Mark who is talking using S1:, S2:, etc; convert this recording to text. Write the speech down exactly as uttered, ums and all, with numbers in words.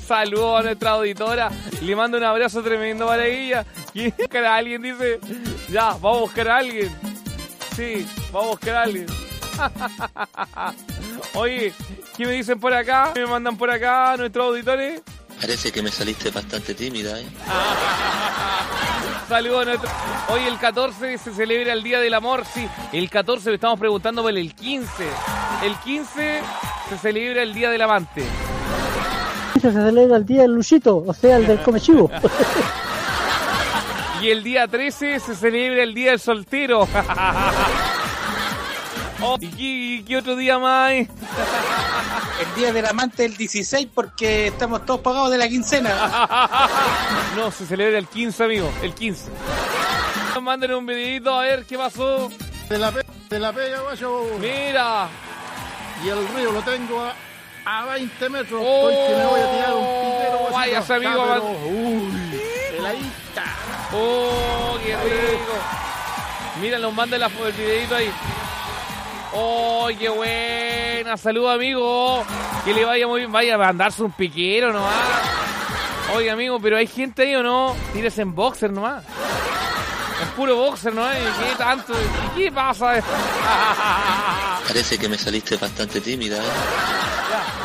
S1: Saludos a nuestra auditora. Le mando un abrazo tremendo para ella. Y buscar a alguien, dice. Ya, vamos a buscar a alguien. Sí, vamos a buscar a alguien. Oye, ¿qué me dicen por acá? ¿Qué me mandan por acá nuestros auditores?
S2: Parece que me saliste bastante tímida, ¿eh?
S1: Saludos a nuestro... Hoy el catorce se celebra el Día del Amor, sí. El catorce, le estamos preguntando por el quince. El quince se celebra el Día del Amante.
S3: Se celebra el Día del Luchito, o sea, el del Comechivo.
S1: Y el día trece se celebra el Día del Soltero. Oh, ¿y, qué, ¿Y qué otro día más hay?
S4: El Día del Amante el dieciséis porque estamos todos pagados de la quincena.
S1: No, se celebra el quince, amigo, el quince. Manden un videito a ver qué pasó.
S5: De la, pe- de la pega, guayo.
S1: Mira.
S5: Y el río lo tengo a, a veinte metros.
S1: Oh,
S5: Estoy que me voy a tirar un piquero, guayo.
S1: váyase, amigo.
S5: Está, pero, uy, heladita.
S1: Oh, qué rico. Mira, nos manda la, el videito ahí. ¡Oh, qué buena! Saludos, amigo. Que le vaya muy bien. Vaya a mandarse un piquero nomás. Oye, amigo, pero hay gente ahí o no. Tires en boxer nomás. Es puro boxer, ¿no? ¿Qué tanto? ¿Y qué pasa?
S2: Parece que me saliste bastante tímida, ¿eh?